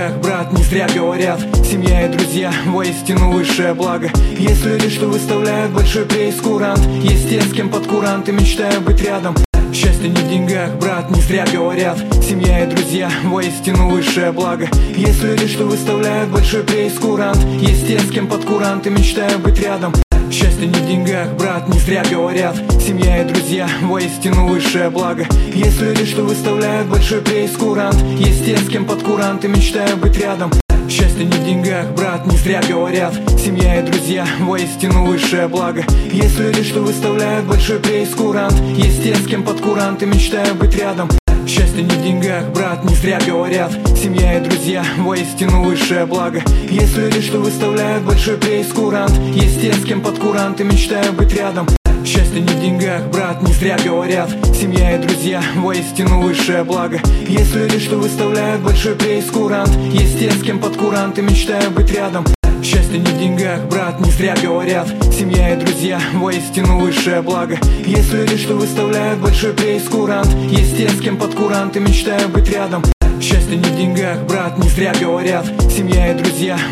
деньгах, брат, не зря говорят: семья и друзья воистину высшее благо. Есть люди, что выставляют большой прейскурант, есть те, с кем под куранты мечтаю быть рядом. Счастье не в деньгах, брат, не зря говорят: семья и друзья воистину высшее благо. Есть люди, что выставляют большой прейскурант, есть те, с кем под куранты мечтаю быть рядом. Счастье не в деньгах, брат, не зря говорят: семья и друзья воистину высшее благо. Есть люди, что выставляют большой прейскурант, есть те, с кем под куранты мечтаю быть рядом. Счастье не в деньгах, брат, не зря говорят: семья и друзья воистину высшее благо. Есть люди, что выставляют большой прейскурант, есть те, с кем под куранты мечтаю быть рядом. Счастье не в деньгах, брат, не зря говорят: семья и друзья воистину высшее благо. Есть люди, что выставляют большой прейскурант, есть те, с кем под куранты мечтаю быть рядом. Счастье не в деньгах, брат, не зря говорят: семья и друзья воистину высшее благо. Есть люди, что выставляют большой прейскурант, есть те, с кем под куранты мечтаю быть рядом. Счастье не в деньгах, брат, не зря говорят: семья и друзья воистину высшее благо. Есть люди, что выставляют большой прейскурант, есть те, с кем под куранты мечтаю быть рядом. Счастье не в деньгах, брат, не зря говорят: семья и друзья